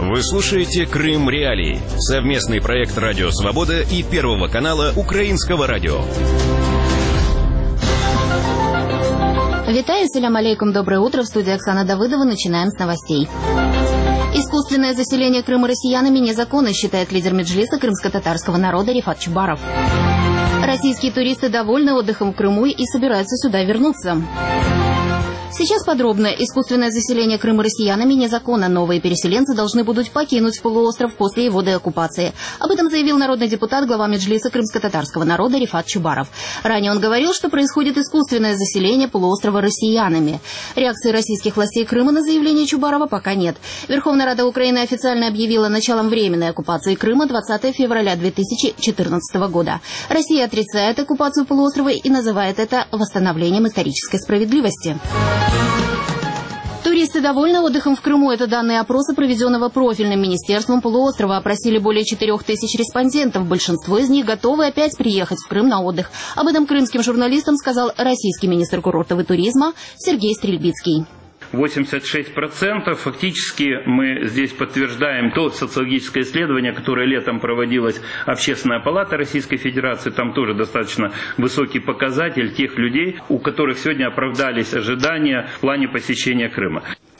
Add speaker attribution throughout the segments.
Speaker 1: Вы слушаете «Крым Реалии» — совместный проект «Радио Свобода» и Первого канала Украинского радио.
Speaker 2: Витаю, салям алейкум, доброе утро. В студии Оксана Давыдова. Начинаем с новостей. Искусственное заселение Крыма россиянами незаконно, считает лидер Меджлиса крымско-татарского народа Рифат Чубаров. Российские туристы довольны отдыхом в Крыму и собираются сюда вернуться. Сейчас подробно. Искусственное заселение Крыма россиянами незаконно. Новые переселенцы должны будут покинуть полуостров после его деоккупации. Об этом заявил народный депутат, глава Меджлиса крымско-татарского народа Рифат Чубаров. Ранее он говорил, что происходит искусственное заселение полуострова россиянами. Реакции российских властей Крыма на заявление Чубарова пока нет. Верховная Рада Украины официально объявила началом временной оккупации Крыма 20 февраля 2014 года. Россия отрицает оккупацию полуострова и называет это восстановлением исторической справедливости. Туристы довольны отдыхом в Крыму. Это данные опроса, проведенного профильным министерством полуострова. Опросили более 4000 респондентов. Большинство из них готовы опять приехать в Крым на отдых. Об этом крымским журналистам сказал российский министр курортов и туризма Сергей Стрельбицкий.
Speaker 3: 86%. Фактически мы здесь подтверждаем то социологическое исследование, которое летом проводилась Общественная палата Российской Федерации. Там тоже достаточно высокий показатель тех людей, у которых сегодня оправдались ожидания в плане посещения Крыма.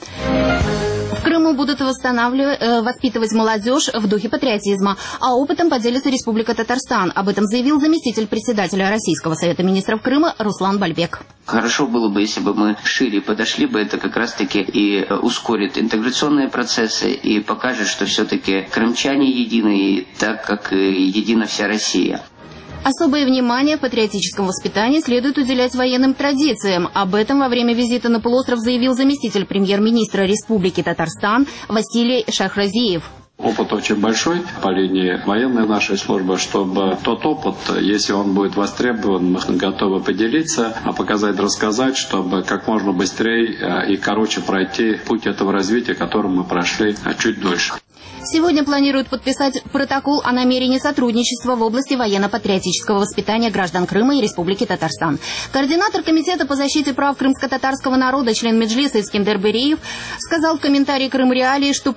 Speaker 2: В Крыму будут воспитывать молодежь в духе патриотизма, а опытом поделится Республика Татарстан. Об этом заявил заместитель председателя Российского совета министров Крыма Руслан Бальбек.
Speaker 4: Хорошо было бы, если бы мы шире подошли бы, это как раз-таки и ускорит интеграционные процессы и покажет, что все-таки крымчане едины, так как едина вся Россия.
Speaker 2: Особое внимание в патриотическом воспитании следует уделять военным традициям. Об этом во время визита на полуостров заявил заместитель премьер-министра Республики Татарстан Василий Шахразиев.
Speaker 5: Опыт очень большой по линии военной нашей службы, чтобы тот опыт, если он будет востребован, мы готовы поделиться, показать, рассказать, чтобы как можно быстрее и короче пройти путь этого развития, который мы прошли чуть дольше.
Speaker 2: Сегодня планируют подписать протокол о намерении сотрудничества в области военно-патриотического воспитания граждан Крыма и Республики Татарстан. Координатор Комитета по защите прав крымско-татарского народа, член Меджлиса Искендер Бериев, сказал в комментарии «Крым Реалии», что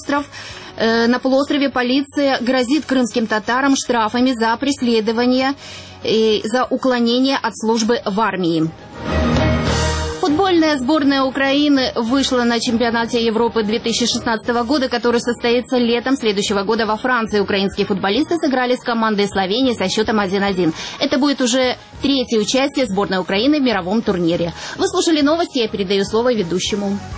Speaker 2: на полуострове полиция грозит крымским татарам штрафами за преследование и за уклонение от службы в армии. Футбольная сборная Украины вышла на чемпионате Европы 2016 года, который состоится летом следующего года во Франции. Украинские футболисты сыграли с командой Словении со счетом 1-1. Это будет уже третье участие сборной Украины в мировом турнире. Вы слушали новости, я передаю слово ведущему.